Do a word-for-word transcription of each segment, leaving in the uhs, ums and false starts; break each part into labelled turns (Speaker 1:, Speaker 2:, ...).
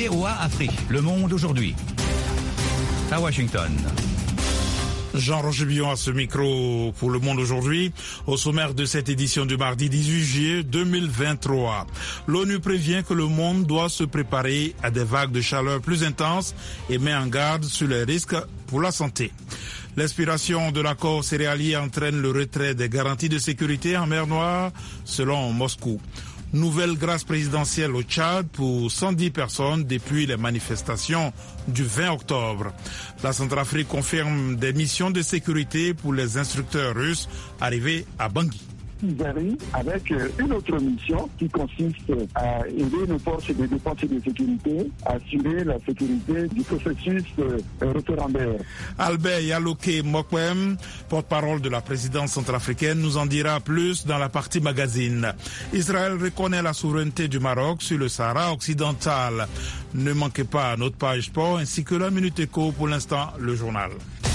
Speaker 1: V O A Afrique, Le Monde aujourd'hui. À Washington.
Speaker 2: Jean-Roger Billon à ce micro pour Le Monde aujourd'hui. Au sommaire de cette édition du mardi dix-huit juillet deux mille vingt-trois. L'ONU prévient que le monde doit se préparer à des vagues de chaleur plus intenses et met en garde sur les risques pour la santé. L'expiration de l'accord céréalier entraîne le retrait des garanties de sécurité en mer Noire, selon Moscou. Nouvelle grâce présidentielle au Tchad pour cent dix personnes depuis les manifestations du vingt octobre. La Centrafrique confirme des missions de sécurité pour les instructeurs russes arrivés à Bangui.
Speaker 3: Ils arrivent avec une autre mission qui consiste à aider nos forces de défense et de sécurité à assurer la sécurité du processus référendaire.
Speaker 2: Albert Yaloke Mokwem, porte-parole de la présidence centrafricaine, nous en dira plus dans la partie magazine. Israël reconnaît la souveraineté du Maroc sur le Sahara occidental. Ne manquez pas notre page sport ainsi que la Minute Éco. Pour l'instant, le journal.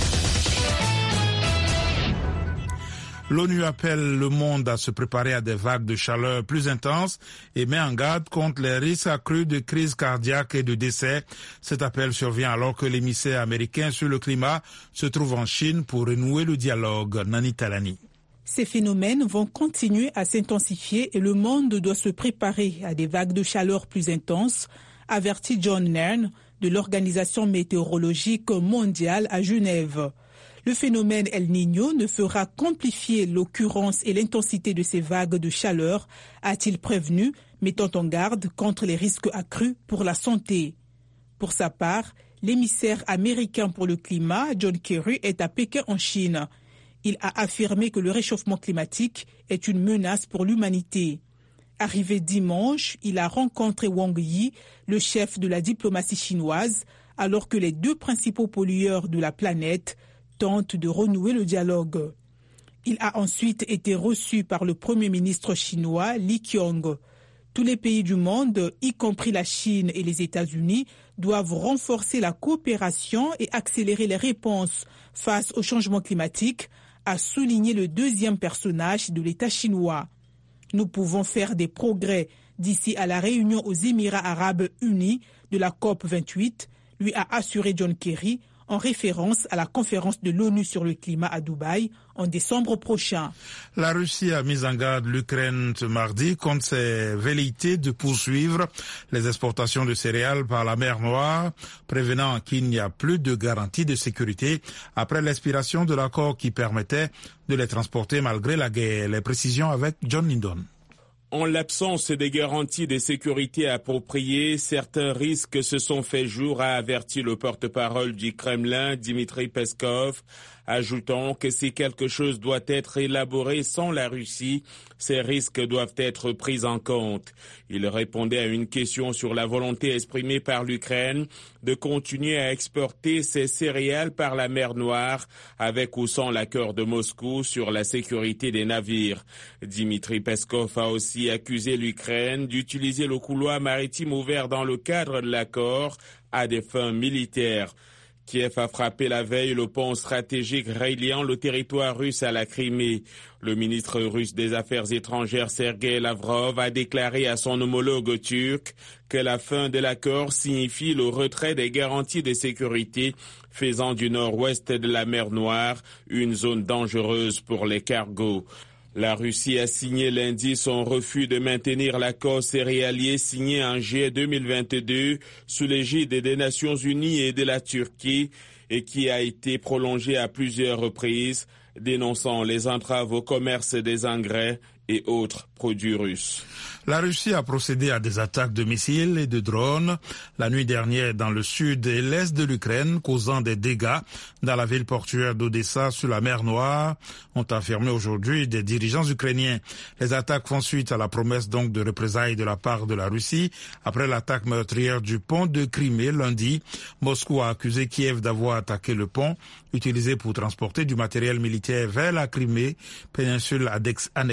Speaker 2: L'ONU appelle le monde à se préparer à des vagues de chaleur plus intenses et met en garde contre les risques accrus de crise cardiaque et de décès. Cet appel survient alors que l'émissaire américain sur le climat se trouve en Chine pour renouer le dialogue. Nani Talani.
Speaker 4: Ces phénomènes vont continuer à s'intensifier et le monde doit se préparer à des vagues de chaleur plus intenses, avertit John Nairn de l'Organisation météorologique mondiale à Genève. Le phénomène El Niño ne fera qu'amplifier l'occurrence et l'intensité de ces vagues de chaleur, a-t-il prévenu, mettant en garde contre les risques accrus pour la santé. Pour sa part, l'émissaire américain pour le climat, John Kerry, est à Pékin en Chine. Il a affirmé que le réchauffement climatique est une menace pour l'humanité. Arrivé dimanche, il a rencontré Wang Yi, le chef de la diplomatie chinoise, alors que les deux principaux pollueurs de la planète tente de renouer le dialogue. Il a ensuite été reçu par le Premier ministre chinois Li Qiang. Tous les pays du monde, y compris la Chine et les États-Unis, doivent renforcer la coopération et accélérer les réponses face au changement climatique, a souligné le deuxième personnage de l'État chinois. Nous pouvons faire des progrès d'ici à la réunion aux Émirats arabes unis de la COP vingt-huit, lui a assuré John Kerry, en référence à la conférence de l'ONU sur le climat à Dubaï en décembre prochain.
Speaker 2: La Russie a mis en garde l'Ukraine ce mardi contre ses velléités de poursuivre les exportations de céréales par la mer Noire, prévenant qu'il n'y a plus de garantie de sécurité après l'expiration de l'accord qui permettait de les transporter malgré la guerre. Les précisions avec John Lindon.
Speaker 5: En l'absence des garanties de sécurité appropriées, certains risques se sont fait jour, a averti le porte-parole du Kremlin, Dmitry Peskov, ajoutant que si quelque chose doit être élaboré sans la Russie, ces risques doivent être pris en compte. Il répondait à une question sur la volonté exprimée par l'Ukraine de continuer à exporter ses céréales par la mer Noire, avec ou sans l'accord de Moscou sur la sécurité des navires. Dmitry Peskov a aussi accusé l'Ukraine d'utiliser le couloir maritime ouvert dans le cadre de l'accord à des fins militaires. Kiev a frappé la veille le pont stratégique reliant le territoire russe à la Crimée. Le ministre russe des Affaires étrangères Sergei Lavrov a déclaré à son homologue turc que la fin de l'accord signifie le retrait des garanties de sécurité, faisant du nord-ouest de la mer Noire une zone dangereuse pour les cargos. La Russie a signé lundi son refus de maintenir l'accord céréalier signé en juillet deux mille vingt-deux sous l'égide des Nations Unies et de la Turquie et qui a été prolongé à plusieurs reprises, dénonçant les entraves au commerce des engrais et autres produits russes.
Speaker 2: La Russie a procédé à des attaques de missiles et de drones la nuit dernière dans le sud et l'est de l'Ukraine, causant des dégâts dans la ville portuaire d'Odessa sur la mer Noire, ont affirmé aujourd'hui des dirigeants ukrainiens. Les attaques font suite à la promesse donc de représailles de la part de la Russie après l'attaque meurtrière du pont de Crimée lundi. Moscou a accusé Kiev d'avoir attaqué le pont utilisé pour transporter du matériel militaire vers la Crimée, péninsule annexée par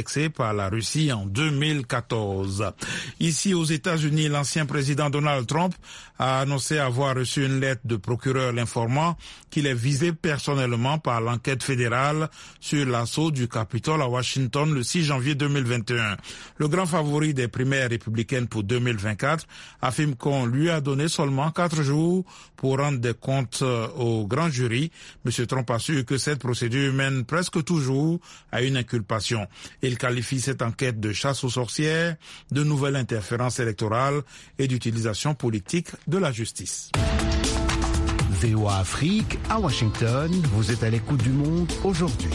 Speaker 2: par la Russie en deux mille quatorze. Ici aux États-Unis, l'ancien président Donald Trump a annoncé avoir reçu une lettre de procureur l'informant qu'il est visé personnellement par l'enquête fédérale sur l'assaut du Capitole à Washington le six janvier deux mille vingt et un. Le grand favori des primaires républicaines pour deux mille vingt-quatre affirme qu'on lui a donné seulement quatre jours pour rendre des comptes au grand jury. M. Trump assure que cette procédure mène presque toujours à une inculpation. Il qualifie cette enquête de chasse aux sorcières, de nouvelle interférence électorale et d'utilisation politique de la justice.
Speaker 6: V O A Afrique, à Washington, vous êtes à l'écoute du Monde aujourd'hui.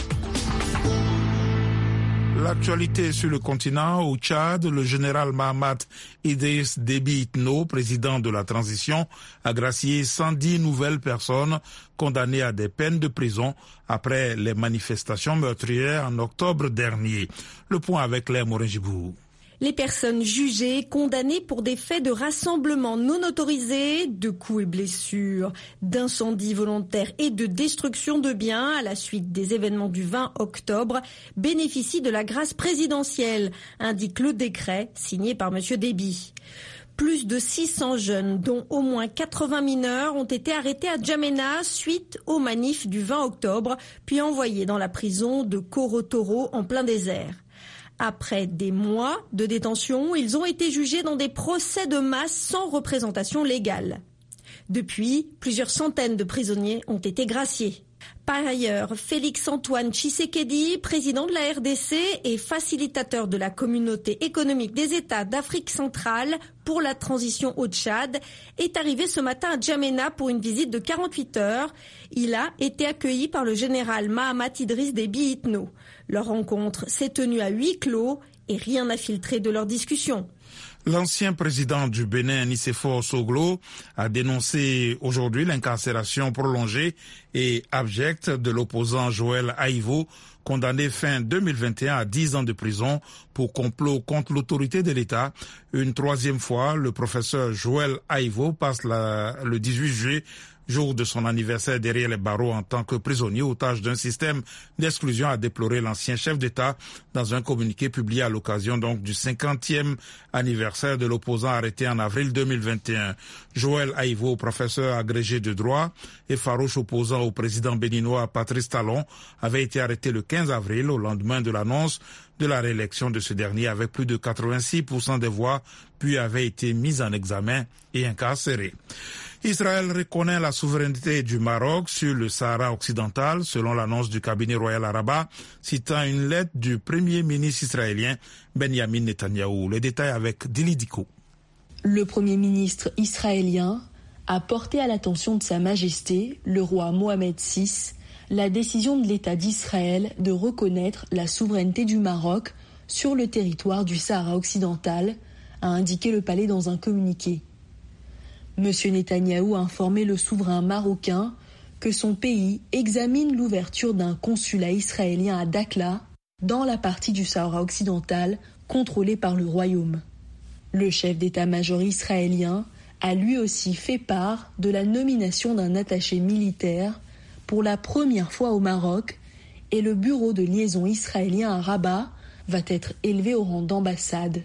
Speaker 2: L'actualité sur le continent, au Tchad, le général Mahamat Idriss Déby Itno, président de la transition, a gracié cent dix nouvelles personnes condamnées à des peines de prison après les manifestations meurtrières en octobre dernier. Le point avec Claire Morin-Gibou.
Speaker 7: Les personnes jugées, condamnées pour des faits de rassemblement non autorisés, de coups et blessures, d'incendies volontaires et de destruction de biens à la suite des événements du vingt octobre, bénéficient de la grâce présidentielle, indique le décret signé par M. Déby. Plus de six cents jeunes, dont au moins quatre-vingts mineurs, ont été arrêtés à N'Djamena suite aux manifs du vingt octobre, puis envoyés dans la prison de Korotoro en plein désert. Après des mois de détention, ils ont été jugés dans des procès de masse sans représentation légale. Depuis, plusieurs centaines de prisonniers ont été graciés. Par ailleurs, Félix-Antoine Tshisekedi, président de la R D C et facilitateur de la communauté économique des États d'Afrique centrale pour la transition au Tchad, est arrivé ce matin à N'Djamena pour une visite de quarante-huit heures. Il a été accueilli par le général Mahamat Idriss Déby Itno. Leur rencontre s'est tenue à huis clos et rien n'a filtré de leur discussion.
Speaker 2: L'ancien président du Bénin, Nicéphore Soglo, a dénoncé aujourd'hui l'incarcération prolongée et abjecte de l'opposant Joël Aïvo, condamné fin deux mille vingt et un à dix ans de prison pour complot contre l'autorité de l'État. Une troisième fois, le professeur Joël Aïvo passe la, le dix-huit juillet, jour de son anniversaire derrière les barreaux en tant que prisonnier otage d'un système d'exclusion, a déploré l'ancien chef d'État dans un communiqué publié à l'occasion donc du cinquantième anniversaire de l'opposant arrêté en avril deux mille vingt et un. Joël Aïvo, professeur agrégé de droit et farouche opposant au président béninois Patrice Talon, avait été arrêté le quinze avril au lendemain de l'annonce de la réélection de ce dernier avec plus de quatre-vingt-six pour cent des voix, puis avait été mis en examen et incarcéré. Israël reconnaît la souveraineté du Maroc sur le Sahara occidental, selon l'annonce du cabinet royal à Rabat, citant une lettre du premier ministre israélien Benjamin Netanyahou. Les détails avec Dili Diko.
Speaker 8: Le premier ministre israélien a porté à l'attention de Sa Majesté, le roi Mohamed six, la décision de l'État d'Israël de reconnaître la souveraineté du Maroc sur le territoire du Sahara occidental, a indiqué le palais dans un communiqué. Monsieur Netanyahou a informé le souverain marocain que son pays examine l'ouverture d'un consulat israélien à Dakhla, dans la partie du Sahara occidental contrôlée par le royaume. Le chef d'état-major israélien a lui aussi fait part de la nomination d'un attaché militaire pour la première fois au Maroc, et le bureau de liaison israélien à Rabat va être élevé au rang d'ambassade.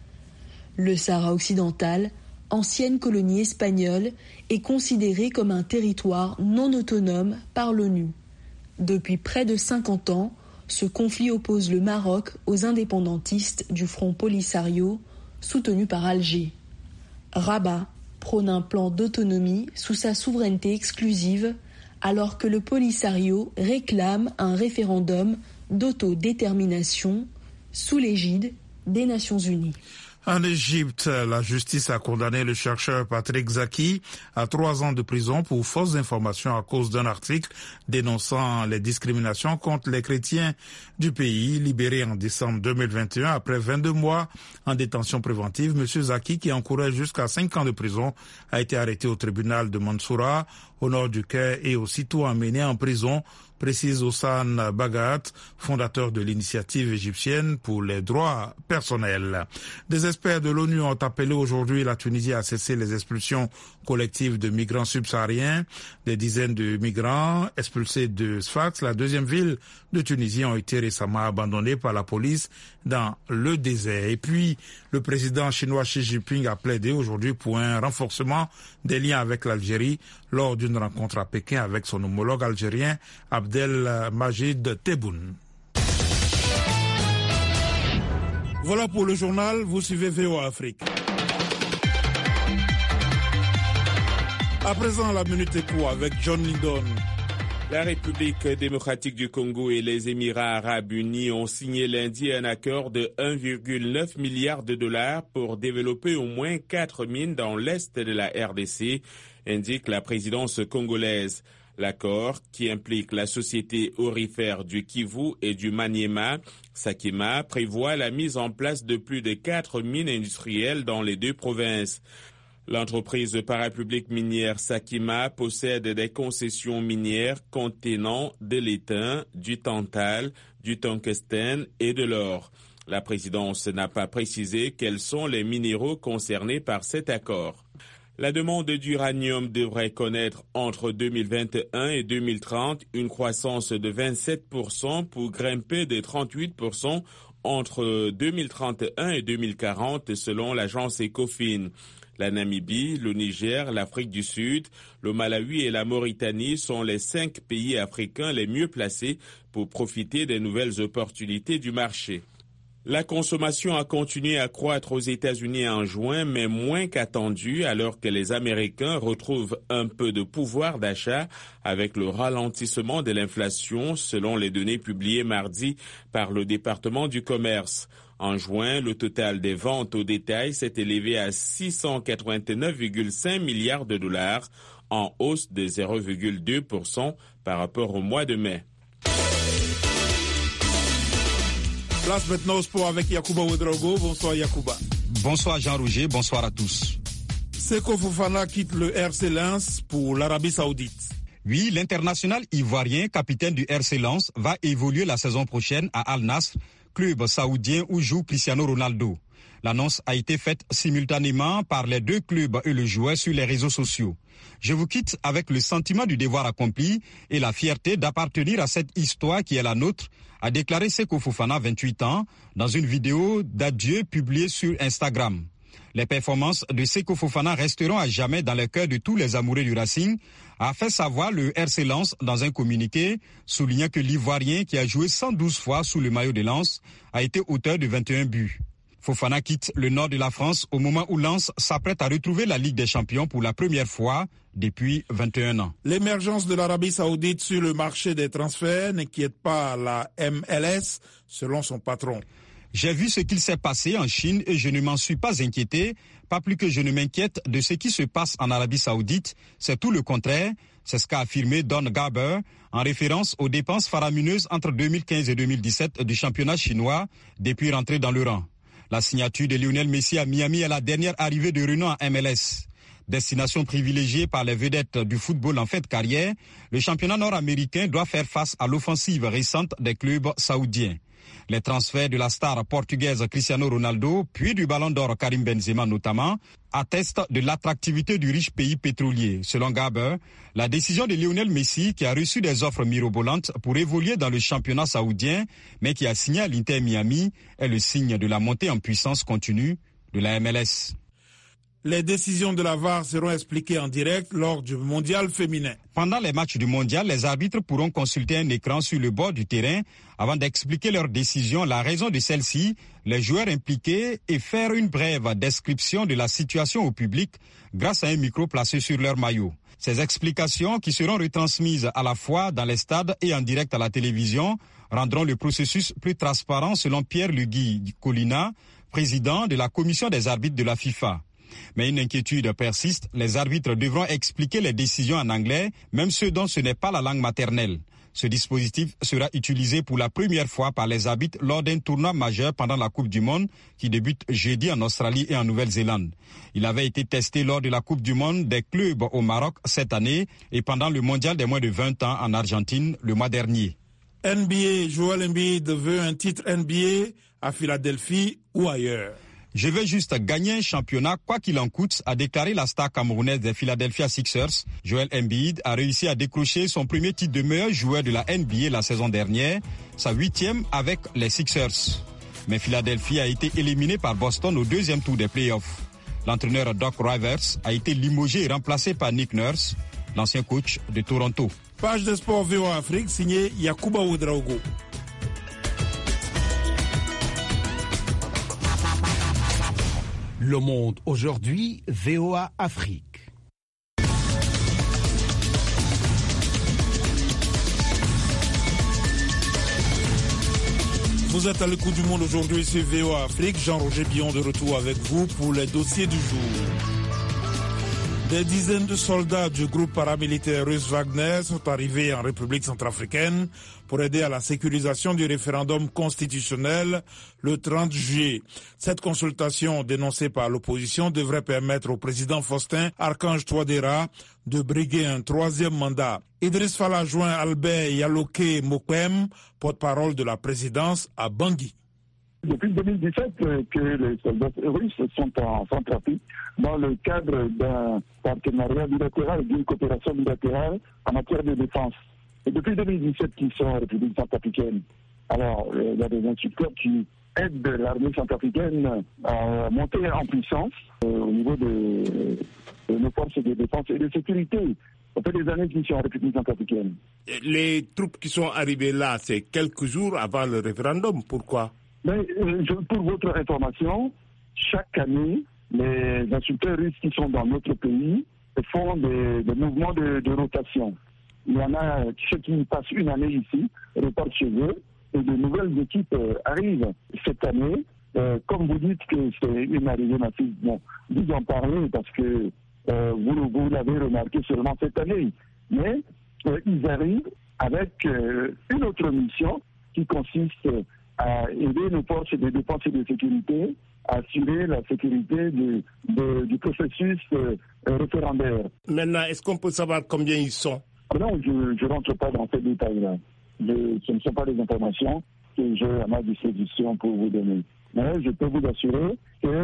Speaker 8: Le Sahara occidental, ancienne colonie espagnole, est considéré comme un territoire non autonome par l'ONU. Depuis près de cinquante ans, ce conflit oppose le Maroc aux indépendantistes du Front Polisario, soutenu par Alger. Rabat prône un plan d'autonomie sous sa souveraineté exclusive, alors que le Polisario réclame un référendum d'autodétermination sous l'égide des Nations Unies.
Speaker 2: En Égypte, la justice a condamné le chercheur Patrick Zaki à trois ans de prison pour fausses informations à cause d'un article dénonçant les discriminations contre les chrétiens du pays. Libéré en décembre deux mille vingt et un après vingt-deux mois en détention préventive, M. Zaki, qui encourait jusqu'à cinq ans de prison, a été arrêté au tribunal de Mansoura, au nord du Caire, et aussitôt emmené en prison précise Hossan Bagat, fondateur de l'initiative égyptienne pour les droits personnels. Des experts de l'ONU ont appelé aujourd'hui la Tunisie à cesser les expulsions collectives de migrants subsahariens. Des dizaines de migrants expulsés de Sfax, la deuxième ville de Tunisie, ont été récemment abandonnés par la police dans le désert. Et puis, le président chinois Xi Jinping a plaidé aujourd'hui pour un renforcement des liens avec l'Algérie lors d'une rencontre à Pékin avec son homologue algérien Abdelmajid Tebboune. Voilà pour le journal, vous suivez V O A Afrique. À présent, la Minute Éco avec John Lydon.
Speaker 5: La République démocratique du Congo et les Émirats arabes unis ont signé lundi un accord de un virgule neuf milliard de dollars pour développer au moins quatre mines dans l'est de la R D C, indique la présidence congolaise. L'accord, qui implique la société aurifère du Kivu et du Maniema, Sakima, prévoit la mise en place de plus de quatre mines industrielles dans les deux provinces. L'entreprise parapublique minière Sakima possède des concessions minières contenant de l'étain, du tantal, du tungstène et de l'or. La présidence n'a pas précisé quels sont les minéraux concernés par cet accord. La demande d'uranium devrait connaître entre deux mille vingt et un et deux mille trente une croissance de vingt-sept pour cent pour grimper de trente-huit pour cent entre deux mille trente et un et deux mille quarante selon l'agence Ecofin. La Namibie, le Niger, l'Afrique du Sud, le Malawi et la Mauritanie sont les cinq pays africains les mieux placés pour profiter des nouvelles opportunités du marché. La consommation a continué à croître aux États-Unis en juin, mais moins qu'attendu, alors que les Américains retrouvent un peu de pouvoir d'achat avec le ralentissement de l'inflation, selon les données publiées mardi par le département du commerce. En juin, le total des ventes au détail s'est élevé à six cent quatre-vingt-neuf virgule cinq milliards de dollars, en hausse de zéro virgule deux pour cent par rapport au mois de mai.
Speaker 2: Place maintenant au sport avec Yacouba Ouedraogo. Bonsoir Yacouba.
Speaker 9: Bonsoir Jean-Roger, bonsoir à tous.
Speaker 2: Seko Fofana quitte le R C Lens pour l'Arabie Saoudite.
Speaker 9: Oui, l'international ivoirien, capitaine du R C Lens, va évoluer la saison prochaine à Al Nassr, club saoudien où joue Cristiano Ronaldo. L'annonce a été faite simultanément par les deux clubs et le joueur sur les réseaux sociaux. Je vous quitte avec le sentiment du devoir accompli et la fierté d'appartenir à cette histoire qui est la nôtre, a déclaré Seko Fofana, vingt-huit ans, dans une vidéo d'adieu publiée sur Instagram. Les performances de Seko Fofana resteront à jamais dans le cœur de tous les amoureux du Racing, a fait savoir le R C Lens dans un communiqué, soulignant que l'Ivoirien, qui a joué cent douze fois sous le maillot de Lens, a été auteur de vingt et un buts. Fofana quitte le nord de la France au moment où Lens s'apprête à retrouver la Ligue des Champions pour la première fois depuis vingt et un ans.
Speaker 2: L'émergence de l'Arabie Saoudite sur le marché des transferts n'inquiète pas la M L S, selon son patron.
Speaker 9: J'ai vu ce qu'il s'est passé en Chine et je ne m'en suis pas inquiété, pas plus que je ne m'inquiète de ce qui se passe en Arabie Saoudite. C'est tout le contraire, c'est ce qu'a affirmé Don Garber en référence aux dépenses faramineuses entre deux mille quinze et deux mille dix-sept du championnat chinois depuis rentrer dans le rang. La signature de Lionel Messi à Miami est la dernière arrivée de renom à M L S. Destination privilégiée par les vedettes du football en fin de carrière, le championnat nord-américain doit faire face à l'offensive récente des clubs saoudiens. Les transferts de la star portugaise Cristiano Ronaldo, puis du ballon d'or Karim Benzema notamment, attestent de l'attractivité du riche pays pétrolier. Selon Garber, la décision de Lionel Messi, qui a reçu des offres mirobolantes pour évoluer dans le championnat saoudien, mais qui a signé à l'Inter Miami, est le signe de la montée en puissance continue de la M L S.
Speaker 2: Les décisions de la V A R seront expliquées en direct lors du mondial féminin.
Speaker 9: Pendant les matchs du mondial, les arbitres pourront consulter un écran sur le bord du terrain avant d'expliquer leurs décisions, la raison de celle-ci, les joueurs impliqués et faire une brève description de la situation au public grâce à un micro placé sur leur maillot. Ces explications, qui seront retransmises à la fois dans les stades et en direct à la télévision, rendront le processus plus transparent selon Pierre Lugui Colina, président de la commission des arbitres de la FIFA. Mais une inquiétude persiste, les arbitres devront expliquer les décisions en anglais, même ceux dont ce n'est pas la langue maternelle. Ce dispositif sera utilisé pour la première fois par les arbitres lors d'un tournoi majeur pendant la Coupe du Monde qui débute jeudi en Australie et en Nouvelle-Zélande. Il avait été testé lors de la Coupe du Monde des clubs au Maroc cette année et pendant le mondial des moins de vingt ans en Argentine le mois dernier.
Speaker 2: N B A, Joel Embiid veut un titre N B A à Philadelphie ou ailleurs.
Speaker 9: Je veux juste gagner un championnat, quoi qu'il en coûte, a déclaré la star camerounaise des Philadelphia Sixers. Joel Embiid a réussi à décrocher son premier titre de meilleur joueur de la N B A la saison dernière, sa huitième avec les Sixers. Mais Philadelphie a été éliminé par Boston au deuxième tour des playoffs. L'entraîneur Doc Rivers a été limogé et remplacé par Nick Nurse, l'ancien coach de Toronto.
Speaker 2: Page de sport V O A Afrique, signé Yacouba Ouedraogo.
Speaker 6: Le Monde aujourd'hui, V O A Afrique.
Speaker 2: Vous êtes à l'écoute du Monde aujourd'hui sur V O A Afrique. Jean-Roger Billon de retour avec vous pour les dossiers du jour. Des dizaines de soldats du groupe paramilitaire russe Wagner sont arrivés en République centrafricaine pour aider à la sécurisation du référendum constitutionnel le trente juillet. Cette consultation dénoncée par l'opposition devrait permettre au président Faustin Archange Touadéra de briguer un troisième mandat. Idriss Fala joint Albert Yaloke Mokwem, porte-parole de la présidence à Bangui.
Speaker 3: Depuis deux mille dix-sept que les soldats russes sont en Centrafrique dans le cadre d'un partenariat bilatéral, d'une coopération bilatérale en matière de défense. Et depuis deux mille dix-sept qu'ils sont en République centrafricaine. Alors, il y a des instructeurs qui aident l'armée centrafricaine à monter en puissance euh, au niveau de, de nos forces de défense et de sécurité. Ça fait des années qu'ils sont en République centrafricaine.
Speaker 5: Les troupes qui sont arrivées là, c'est quelques jours avant le référendum. Pourquoi ?
Speaker 3: Mais euh, pour votre information, chaque année, les instructeurs russes qui sont dans notre pays font des, des mouvements de, de rotation. Il y en a ceux qui passent une année ici, repartent chez eux, et de nouvelles équipes euh, arrivent cette année. Euh, comme vous dites que c'est une arrivée massive, bon, vous en parlez parce que euh, vous, vous l'avez remarqué seulement cette année. Mais euh, ils arrivent avec euh, une autre mission qui consiste à aider nos forces de défense et de sécurité à assurer la sécurité du, de, du processus euh, référendaire.
Speaker 5: Maintenant, est-ce qu'on peut savoir combien ils sont ?
Speaker 3: Non, je ne rentre pas dans ces détails-là. Je, ce ne sont pas des informations que j'ai à ma disposition pour vous donner. Mais je peux vous assurer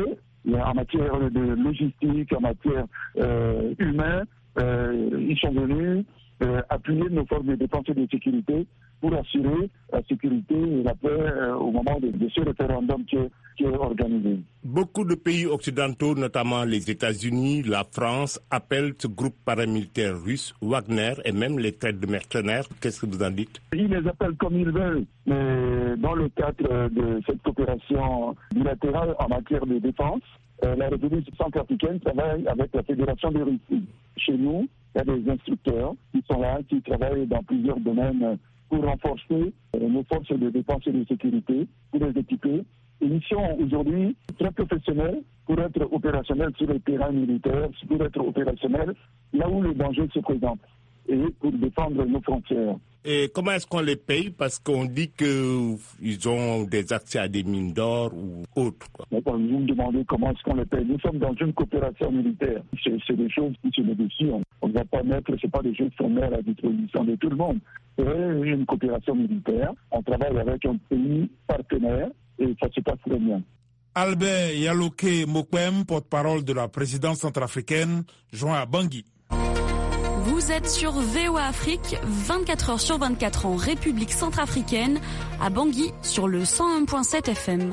Speaker 3: qu'en matière de logistique, en matière euh, humaine, euh, ils sont venus euh, appuyer nos forces de défense et de sécurité pour assurer la sécurité et la paix euh, au moment de, de ce référendum qui est, qui est organisé.
Speaker 5: Beaucoup de pays occidentaux, notamment les États-Unis, la France, appellent ce groupe paramilitaire russe Wagner et même les traites de mercenaires. Qu'est-ce que vous en dites ?
Speaker 3: Ils les appellent comme ils veulent, mais dans le cadre de cette coopération bilatérale en matière de défense, euh, la République centrafricaine travaille avec la Fédération de Russie. Chez nous, il y a des instructeurs qui sont là, qui travaillent dans plusieurs domaines pour renforcer nos forces de défense et de sécurité, pour les équiper. Une mission aujourd'hui très professionnelle pour être opérationnelle sur le terrain militaire, pour être opérationnelle là où le danger se présente et pour défendre nos frontières.
Speaker 5: Et comment est-ce qu'on les paye ? Parce qu'on dit qu'ils ont des accès à des mines d'or ou autres. Quoi.
Speaker 3: Mais quand vous me demandez comment est-ce qu'on les paye, nous sommes dans une coopération militaire. C'est, c'est des choses qui se négocient. On ne va pas mettre, c'est pas des choses qu'on met à la disposition de tout le monde. C'est une coopération militaire. On travaille avec un pays partenaire et ça se passe très bien.
Speaker 2: Albert Yaloke Mokwem, porte-parole de la présidence centrafricaine, joint à Bangui.
Speaker 10: Vous êtes sur V O A Afrique, vingt-quatre heures sur vingt-quatre en République centrafricaine, à Bangui sur le cent un virgule sept F M.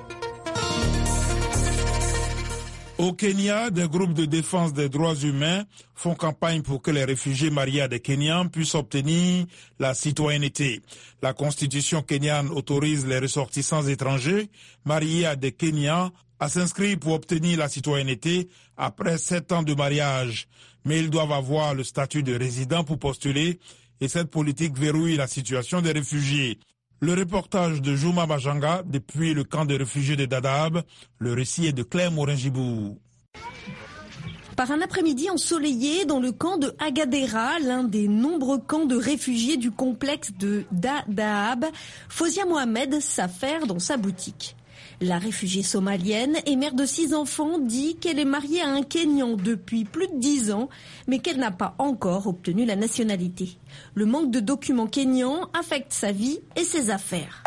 Speaker 2: Au Kenya, des groupes de défense des droits humains font campagne pour que les réfugiés mariés à des Kenyans puissent obtenir la citoyenneté. La constitution kenyane autorise les ressortissants étrangers mariés à des Kenyans à s'inscrire pour obtenir la citoyenneté après sept ans de mariage. Mais ils doivent avoir le statut de résident pour postuler et cette politique verrouille la situation des réfugiés. Le reportage de Juma Bajanga depuis le camp de réfugiés de Dadaab, le récit est de Claire Morin-Gibou.
Speaker 7: Par un après-midi ensoleillé dans le camp de Agadera, l'un des nombreux camps de réfugiés du complexe de Dadaab, Fawzia Mohamed s'affaire dans sa boutique. La réfugiée somalienne et mère de six enfants dit qu'elle est mariée à un Kényan depuis plus de dix ans, mais qu'elle n'a pas encore obtenu la nationalité. Le manque de documents kényans affecte sa vie et ses affaires.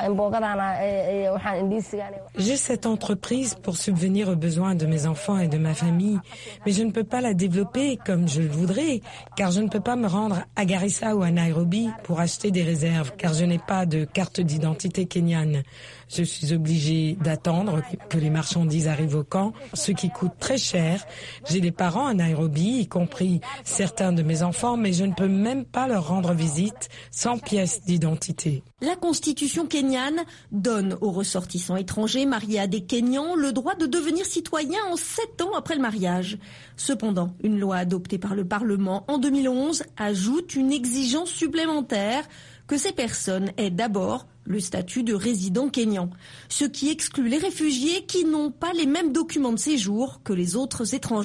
Speaker 11: J'ai cette entreprise pour subvenir aux besoins de mes enfants et de ma famille, mais je ne peux pas la développer comme je le voudrais, car je ne peux pas me rendre à Garissa ou à Nairobi pour acheter des réserves, car je n'ai pas de carte d'identité kenyane. Je suis obligée d'attendre que les marchandises arrivent au camp, ce qui coûte très cher. J'ai des parents à Nairobi, y compris certains de mes enfants, mais je ne peux même pas leur rendre visite sans pièce d'identité.
Speaker 7: La constitution kenyane donne aux ressortissants étrangers mariés à des Kenyans le droit de devenir citoyens en sept ans après le mariage. Cependant, une loi adoptée par le Parlement en deux mille onze ajoute une exigence supplémentaire que ces personnes aient d'abord le statut de résident kényan, ce qui exclut les réfugiés qui n'ont pas les mêmes documents de séjour que les autres étrangers.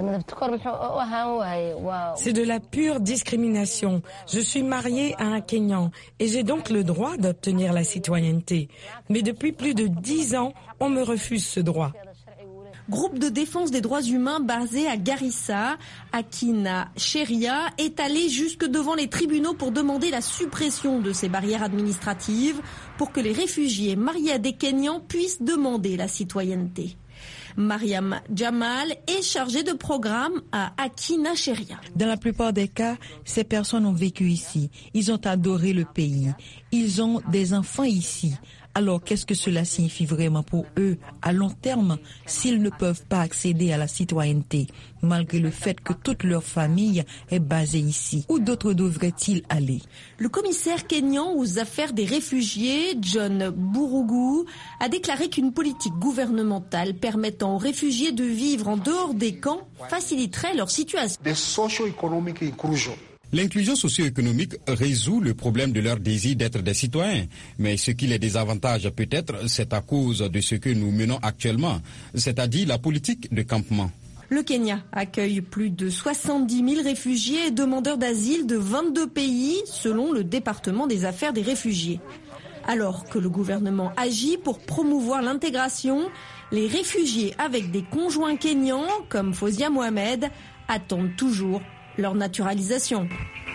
Speaker 11: C'est de la pure discrimination. Je suis mariée à un Kényan et j'ai donc le droit d'obtenir la citoyenneté. Mais depuis plus de dix ans, on me refuse ce droit.
Speaker 7: Groupe de défense des droits humains basé à Garissa, Akina Sheria est allé jusque devant les tribunaux pour demander la suppression de ces barrières administratives pour que les réfugiés mariés à des Kenyans puissent demander la citoyenneté. Mariam Jamal est chargée de programme à Akina Sheria.
Speaker 12: Dans la plupart des cas, ces personnes ont vécu ici. Ils ont adoré le pays. Ils ont des enfants ici. Alors, qu'est-ce que cela signifie vraiment pour eux à long terme s'ils ne peuvent pas accéder à la citoyenneté, malgré le fait que toute leur famille est basée ici? Où d'autres devraient-ils aller?
Speaker 7: Le commissaire kényan aux affaires des réfugiés, John Burugu, a déclaré qu'une politique gouvernementale permettant aux réfugiés de vivre en dehors des camps faciliterait leur situation.
Speaker 9: L'inclusion socio-économique résout le problème de leur désir d'être des citoyens. Mais ce qui les désavantage peut-être, c'est à cause de ce que nous menons actuellement, c'est-à-dire la politique de campement.
Speaker 7: Le Kenya accueille plus de soixante-dix mille réfugiés et demandeurs d'asile de vingt-deux pays, selon le département des affaires des réfugiés. Alors que le gouvernement agit pour promouvoir l'intégration, les réfugiés avec des conjoints kenyans, comme Fawzia Mohamed, attendent toujours leur naturalisation.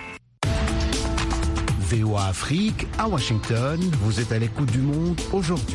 Speaker 6: V O A Afrique, à Washington, vous êtes à l'écoute du monde aujourd'hui.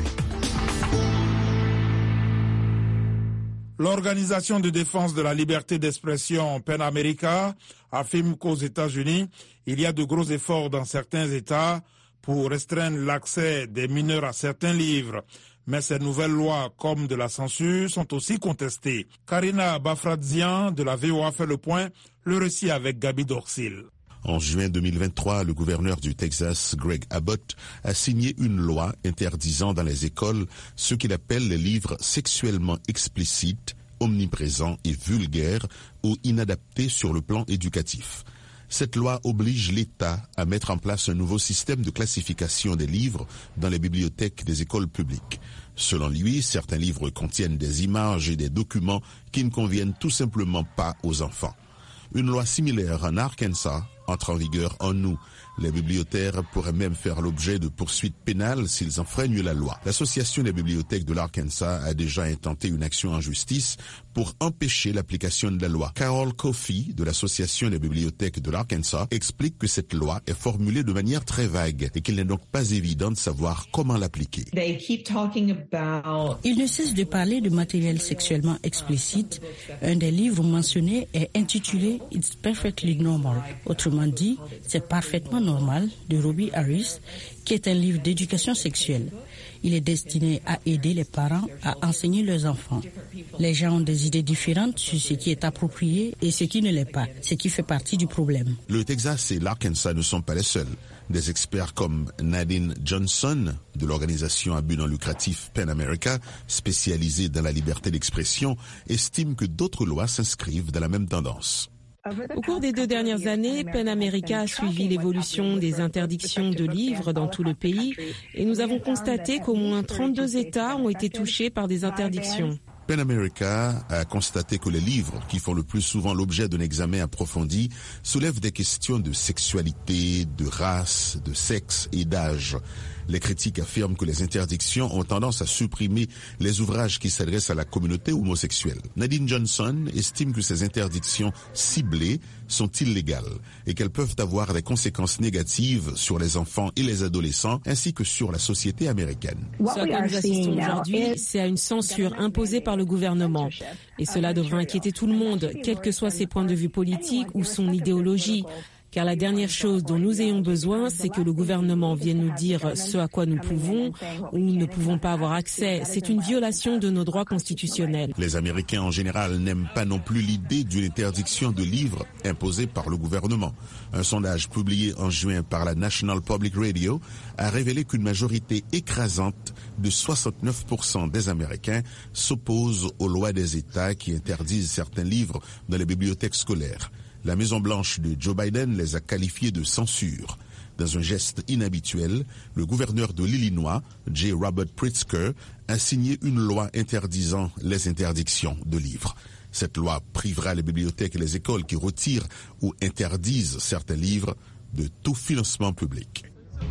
Speaker 2: L'Organisation de défense de la liberté d'expression PEN America affirme qu'aux États-Unis, il y a de gros efforts dans certains États pour restreindre l'accès des mineurs à certains livres. Mais ces nouvelles lois, comme de la censure, sont aussi contestées. Karina Bafradzian de la V O A fait le point, le récit avec Gabi Dorsil.
Speaker 13: En juin deux mille vingt-trois, le gouverneur du Texas, Greg Abbott, a signé une loi interdisant dans les écoles ce qu'il appelle les livres sexuellement explicites, omniprésents et vulgaires ou inadaptés sur le plan éducatif. Cette loi oblige l'État à mettre en place un nouveau système de classification des livres dans les bibliothèques des écoles publiques. Selon lui, certains livres contiennent des images et des documents qui ne conviennent tout simplement pas aux enfants. Une loi similaire en Arkansas entre en vigueur en août. Les bibliothécaires pourraient même faire l'objet de poursuites pénales s'ils enfreignent la loi. L'Association des bibliothèques de l'Arkansas a déjà intenté une action en justice pour empêcher l'application de la loi. Carol Coffey de l'Association des bibliothèques de l'Arkansas explique que cette loi est formulée de manière très vague et qu'il n'est donc pas évident de savoir comment l'appliquer.
Speaker 14: Ils ne cessent de parler de matériel sexuellement explicite. Un des livres mentionnés est intitulé « It's perfectly normal ». Autrement dit, c'est parfaitement normal de Robbie Harris, qui est un livre d'éducation sexuelle. Il est destiné à aider les parents à enseigner leurs enfants. Les gens ont des idées différentes sur ce qui est approprié et ce qui ne l'est pas, ce qui fait partie du problème.
Speaker 13: Le Texas et l'Arkansas ne sont pas les seuls. Des experts comme Nadine Johnson, de l'organisation à but non lucratif PEN America, spécialisée dans la liberté d'expression, estiment que d'autres lois s'inscrivent dans la même tendance.
Speaker 15: Au cours des deux dernières années, PEN America a suivi l'évolution des interdictions de livres dans tout le pays et nous avons constaté qu'au moins trente-deux États ont été touchés par des interdictions.
Speaker 13: PEN America a constaté que les livres, qui font le plus souvent l'objet d'un examen approfondi, soulèvent des questions de sexualité, de race, de sexe et d'âge. Les critiques affirment que les interdictions ont tendance à supprimer les ouvrages qui s'adressent à la communauté homosexuelle. Nadine Johnson estime que ces interdictions ciblées sont illégales et qu'elles peuvent avoir des conséquences négatives sur les enfants et les adolescents ainsi que sur la société américaine.
Speaker 15: Ce à quoi nous assistons aujourd'hui, c'est à une censure imposée par le gouvernement. Et cela devrait inquiéter tout le monde, quels que soient ses points de vue politiques ou son idéologie. Car la dernière chose dont nous ayons besoin, c'est que le gouvernement vienne nous dire ce à quoi nous pouvons ou ne pouvons pas avoir accès. C'est une violation de nos droits constitutionnels.
Speaker 13: Les Américains en général n'aiment pas non plus l'idée d'une interdiction de livres imposée par le gouvernement. Un sondage publié en juin par la National Public Radio a révélé qu'une majorité écrasante de soixante-neuf pour cent des Américains s'opposent aux lois des États qui interdisent certains livres dans les bibliothèques scolaires. La Maison-Blanche de Joe Biden les a qualifiés de censure. Dans un geste inhabituel, le gouverneur de l'Illinois, J. Robert Pritzker, a signé une loi interdisant les interdictions de livres. Cette loi privera les bibliothèques et les écoles qui retirent ou interdisent certains livres de tout financement public.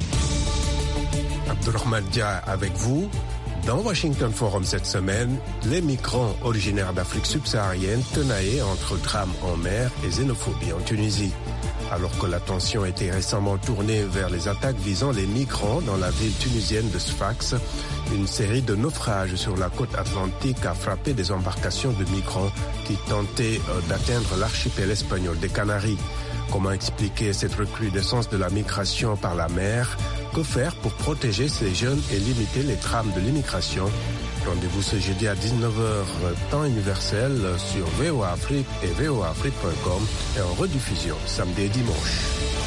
Speaker 16: Abdourahmane Dia avec vous. Dans Washington Forum cette semaine, les migrants originaires d'Afrique subsaharienne tenaillés entre drame en mer et xénophobie en Tunisie. Alors que l'attention était récemment tournée vers les attaques visant les migrants dans la ville tunisienne de Sfax, une série de naufrages sur la côte atlantique a frappé des embarcations de migrants qui tentaient d'atteindre l'archipel espagnol des Canaries. Comment expliquer cette recrudescence de la migration par la mer? Que faire pour protéger ces jeunes et limiter les drames de l'immigration? Rendez-vous ce jeudi à dix-neuf heures, temps universel, sur V O A Afrique et V O A Afrique point com et en rediffusion samedi et dimanche.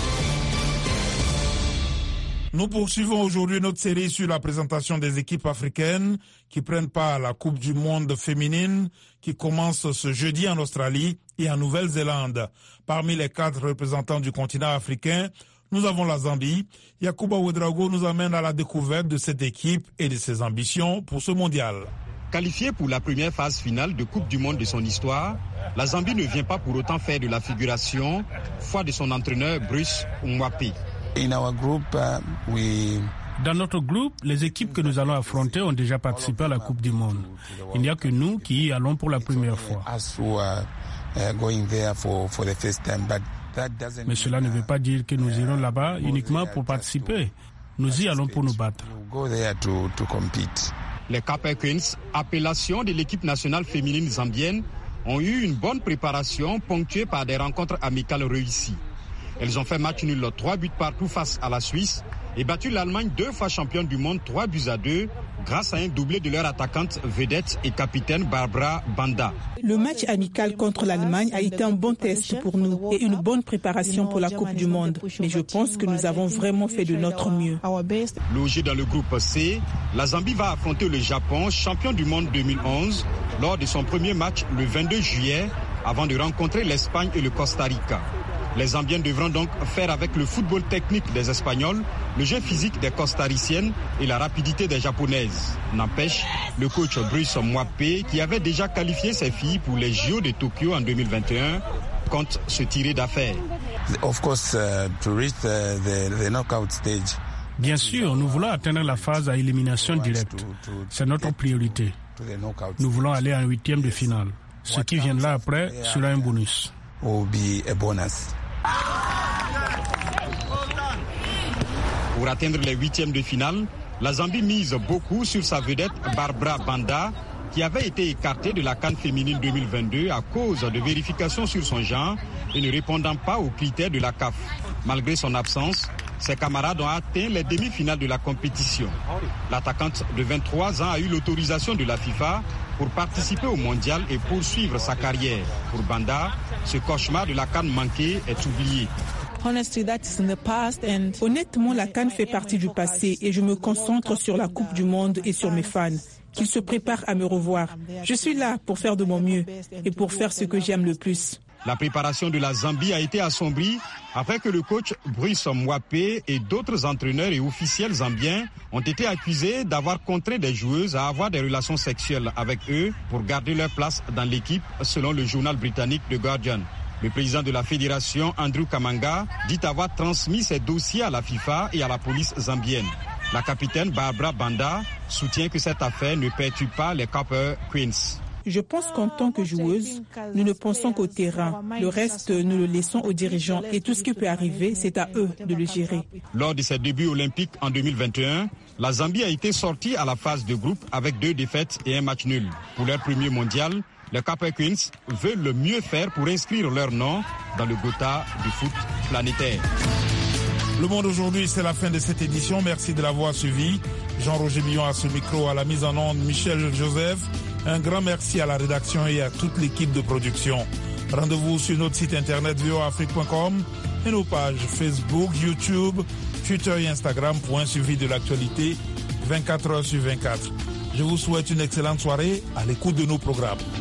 Speaker 2: Nous poursuivons aujourd'hui notre série sur la présentation des équipes africaines qui prennent part à la Coupe du monde féminine qui commence ce jeudi en Australie et en Nouvelle-Zélande. Parmi les quatre représentants du continent africain, nous avons la Zambie. Yacouba Ouedraogo nous amène à la découverte de cette équipe et de ses ambitions pour ce mondial.
Speaker 9: Qualifiée pour la première phase finale de Coupe du monde de son histoire, la Zambie ne vient pas pour autant faire de la figuration, foi de son entraîneur Bruce Mwape.
Speaker 17: In our group, uh, we...
Speaker 18: Dans notre groupe, les équipes que nous allons affronter ont déjà participé à la Coupe du monde. Il n'y a que nous qui y allons pour la première fois. Mais cela ne veut pas dire que nous irons là-bas uniquement pour participer. Nous y allons pour nous battre.
Speaker 9: Les Caper Queens, appellation de l'équipe nationale féminine zambienne, ont eu une bonne préparation ponctuée par des rencontres amicales réussies. Elles ont fait match nul trois buts partout face à la Suisse et battu l'Allemagne deux fois championne du monde trois buts à deux grâce à un doublé de leur attaquante vedette et capitaine Barbara Banda.
Speaker 4: Le match amical contre l'Allemagne a été un bon test pour nous et une bonne préparation pour la Coupe du monde. Mais je pense que nous avons vraiment fait de notre mieux.
Speaker 9: Logé dans le groupe C, la Zambie va affronter le Japon, champion du monde deux mille onze, lors de son premier match le vingt-deux juillet, avant de rencontrer l'Espagne et le Costa Rica. Les Zambiennes devront donc faire avec le football technique des Espagnols, le jeu physique des Costariciennes et la rapidité des Japonaises. N'empêche, le coach Bruce Mwape, qui avait déjà qualifié ses filles pour les J O de Tokyo en deux mille vingt et un, compte se tirer d'affaire.
Speaker 17: Of course, uh, to reach the, the, the knockout stage.
Speaker 18: Bien sûr, nous voulons atteindre la phase à élimination directe. C'est notre priorité. Nous voulons aller en huitième de finale. Ce qui viendra après sera un bonus.
Speaker 17: Will be a bonus.
Speaker 9: Pour atteindre les huitièmes de finale, la Zambie mise beaucoup sur sa vedette Barbara Banda, qui avait été écartée de la CAN féminine deux mille vingt-deux à cause de vérifications sur son genre et ne répondant pas aux critères de la C A F. Malgré son absence, ses camarades ont atteint les demi-finales de la compétition. L'attaquante de vingt-trois ans a eu l'autorisation de la FIFA pour participer au mondial et poursuivre sa carrière. Pour Banda, ce cauchemar de la CAN manquée est oublié.
Speaker 4: Honnêtement, la CAN fait partie du passé et je me concentre sur la Coupe du monde et sur mes fans. Qu'ils se préparent à me revoir. Je suis là pour faire de mon mieux et pour faire ce que j'aime le plus.
Speaker 9: La préparation de la Zambie a été assombrie après que le coach Bruce Mwape et d'autres entraîneurs et officiels zambiens ont été accusés d'avoir contraint des joueuses à avoir des relations sexuelles avec eux pour garder leur place dans l'équipe, selon le journal britannique The Guardian. Le président de la fédération, Andrew Kamanga, dit avoir transmis ces dossiers à la FIFA et à la police zambienne. La capitaine Barbara Banda soutient que cette affaire ne perturbe pas les Copper Queens.
Speaker 4: Je pense qu'en tant que joueuse, nous ne pensons qu'au terrain. Le reste, nous le laissons aux dirigeants et tout ce qui peut arriver, c'est à eux de le gérer.
Speaker 9: Lors de ses débuts olympiques en deux mille vingt et un, la Zambie a été sortie à la phase de groupe avec deux défaites et un match nul. Pour leur premier mondial, les Copper Queens veulent le mieux faire pour inscrire leur nom dans le Gotha du foot planétaire.
Speaker 2: Le Monde aujourd'hui, c'est la fin de cette édition. Merci de l'avoir suivi. Jean-Roger Billon à ce micro, à la mise en onde, Michel Joseph. Un grand merci à la rédaction et à toute l'équipe de production. Rendez-vous sur notre site internet v o afrique point com et nos pages Facebook, YouTube, Twitter et Instagram pour un suivi de l'actualité vingt-quatre heures sur vingt-quatre. Je vous souhaite une excellente soirée à l'écoute de nos programmes.